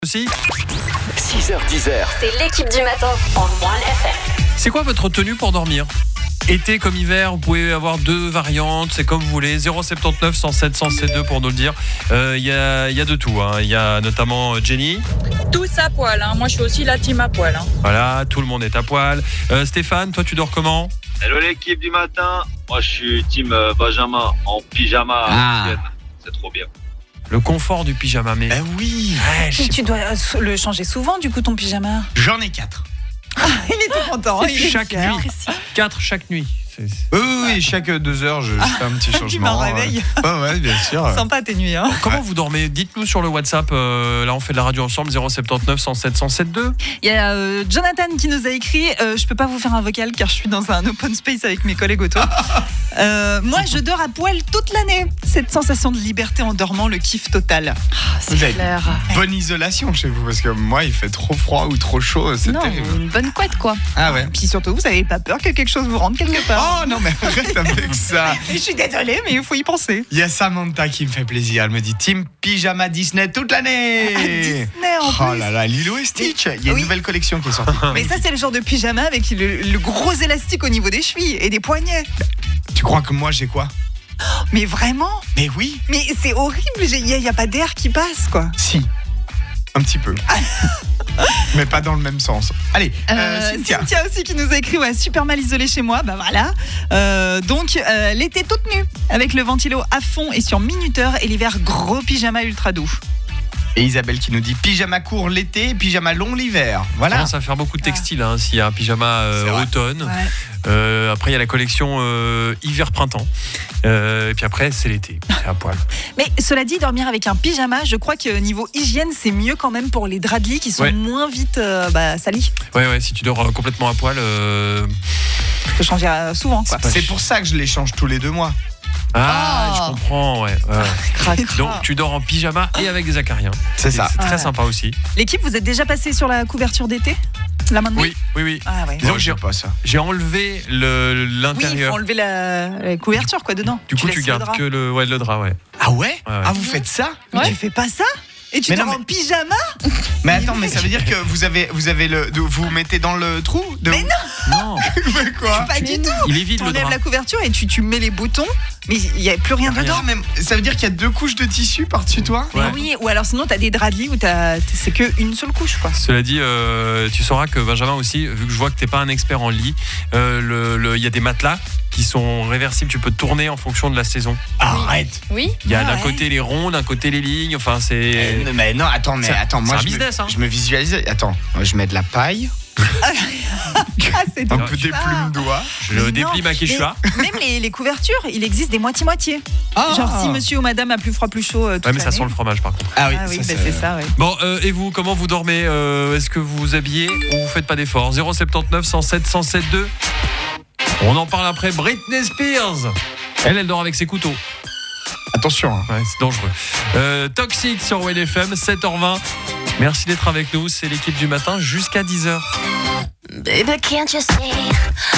Aussi. 6h-10h, C'est l'équipe du matin en One FM. C'est quoi votre tenue pour dormir ? Été comme hiver, vous pouvez avoir deux variantes, c'est comme vous voulez. 079 107 107 pour nous le dire. Il y a de tout. Il y a notamment Jenny. Tous à poil, hein. Moi je suis aussi la team à poil. Hein. Voilà, tout le monde est à poil. Stéphane, toi tu dors comment ? Hello l'équipe du matin, moi je suis team Benjamin en pyjama. C'est trop bien. Le confort du pyjama, mais... Ben oui. Ouais, je sais Tu dois le changer souvent du coup ton pyjama. J'en ai 4. Il était content. chaque nuit. 4 chaque nuit. Oui, chaque 2 heures, je fais un petit changement. Tu m'en réveilles. Ouais, bien sûr. Sympa tes nuits. Hein. Comment vous dormez ? Dites-nous sur le WhatsApp. Là, on fait de la radio ensemble. 079 107 107 2. Il y a Jonathan qui nous a écrit je peux pas vous faire un vocal car je suis dans un open space avec mes collègues auto. Moi je dors à poil toute l'année. Cette sensation de liberté en dormant, le kiff total. Vous avez bonne isolation chez vous, parce que moi, il fait trop froid ou trop chaud, c'est Non, terrible. une bonne couette quoi. Ah ouais. Puis surtout vous avez pas peur que quelque chose vous rentre quelque part. Oh non, mais arrête avec ça. Je suis désolée mais il faut y penser. Il y a Samantha qui me fait plaisir. Elle me dit Team Pyjama Disney toute l'année. Disney en Oh plus. là là, Lilo et Stitch. Il y a Oui. une nouvelle collection qui est sortie. Mais ça c'est le genre de pyjama avec le gros élastique au niveau des chevilles et des poignets. Tu crois que moi j'ai quoi ? Mais vraiment. Mais oui, Mais c'est horrible, il y a pas d'air qui passe quoi. si. Un petit peu. Mais pas dans le même sens. Allez, Cynthia. Cynthia aussi qui nous a écrit super mal isolé chez moi, bah voilà. Donc l'été toute nue avec le ventilo à fond et sur minuteur et l'hiver gros pyjama ultra doux. Et Isabelle qui nous dit pyjama court l'été, pyjama long l'hiver. Voilà. Commence à faire beaucoup de textiles s'il y a un pyjama C'est vrai. automne. Ouais. Après, il y a la collection hiver-printemps. Et puis après, c'est l'été. C'est à poil. Mais cela dit, dormir avec un pyjama, je crois que niveau hygiène, c'est mieux quand même pour les draps de lit qui sont Ouais. moins vite salis. Ouais, si tu dors complètement à poil. Faut changer souvent quoi. C'est pour ça que je les change tous les 2 mois. Ah, Oh. je comprends, ouais. Donc, tu dors en pyjama et avec des acariens. C'est ça. C'est très Ouais. sympa aussi. L'équipe, vous êtes déjà passé sur la couverture d'été là maintenant? Oui. Ah ouais. Disons Non, que je sais pas ça. j'ai enlevé Oui, il l'intérieur. faut enlever la couverture quoi dedans. Du coup, tu laisses le gardes drap. que le drap, ouais. Ah ouais, Ouais. Ah, vous faites ça ? Mais tu fais pas ça? Et tu Mais dors non, en pyjama? Mais attends, mais ça veut dire que vous avez vous mettez dans le trou de... Mais Non, Mais quoi ? Pas du tout. il est vide le T'enlèves drap. la couverture et tu mets les boutons, mais il n'y a plus rien Rien. dedans. Non, mais ça veut dire qu'il y a 2 couches de tissu par-dessus toi ? Mais Ouais. oui, ou alors sinon t'as des draps de lit où c'est qu'une seule couche quoi. Cela dit, tu sauras que Benjamin aussi, vu que je vois que t'es pas un expert en lit, il y a des matelas qui sont réversibles. Tu peux tourner en fonction de la saison. Arrête. Oui. Il y a Ah d'un ouais. côté les ronds, d'un côté les lignes. Enfin, c'est. Mais non, attends, moi un je business, me, hein. je me visualise. Attends, moi, je mets de la paille, Ah c'est un drôle. peu des plumes d'oie. Je Mais déplie non, ma quechua. mais même les couvertures, il existe des moitié-moitié. Ah. Genre si monsieur ou madame a plus froid plus chaud toute Ouais, mais ça l'année. sent le fromage par contre. Ah oui, Ah oui, ça, bah, c'est ça, ouais. Bon, et vous, comment vous dormez ? Est-ce que vous vous habillez ou vous faites pas d'efforts ? 079 107 107 2. On en parle après. Britney Spears. Elle dort avec ses couteaux. Attention. Hein. Ouais, c'est dangereux. Toxic sur WNFM, 7h20. Merci d'être avec nous. C'est l'équipe du matin jusqu'à 10h. Baby, can't you see?